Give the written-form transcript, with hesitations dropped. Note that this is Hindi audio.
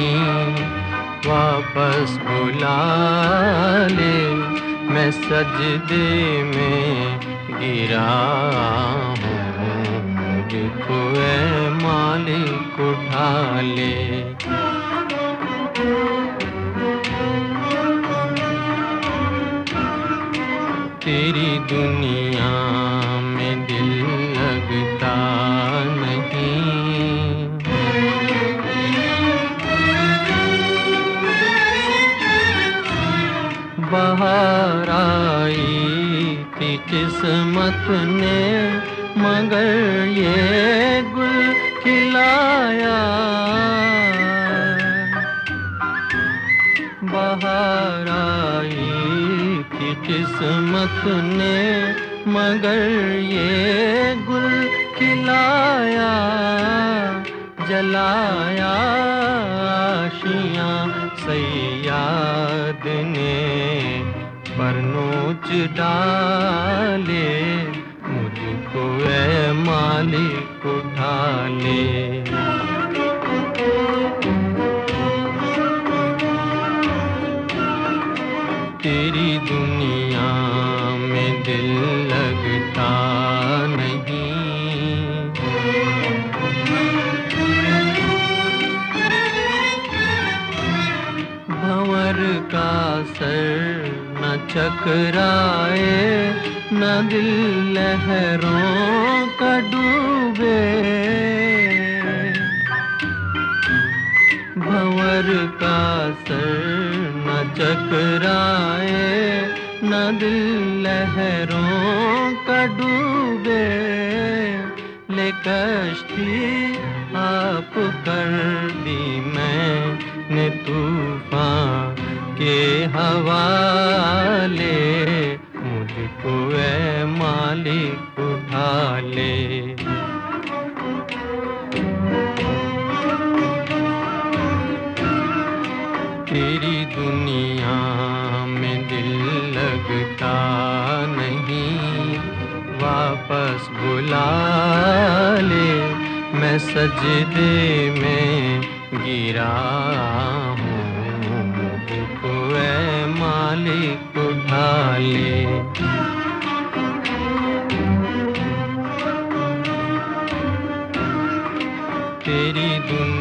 वापस बुला ले, मैं सजदे में गिरा हूँ, मुझको ऐ मालिक उठा ले। तेरी दुनिया में दिल लगता नहीं, बाहर आई थी किस्मत ने मगर ये गुल खिलाया। बाहर आई थी किस्मत ने मगर ये गुल खिलाया। जलाया आशियाँ सैयाद ने पर नोच डाले, मुझको ऐ मालिक उठा ले। तेरी दुनिया में दिल लगता नहीं, भंवर का सर न चकराए, न दिल लहरों का डूबे। भंवर का सर न चकराए, न दिल लहरों का डूबे। ले कश्ती आप कर दी मैंने तूफान के हवाले, मुझको ऐ मालिक उठा ले। तेरी दुनिया में दिल लगता नहीं, वापस बुला ले, मैं सजदे में गिरा हूँ, मुझको ऐ मालिक उठा ले। तेरी दुनिया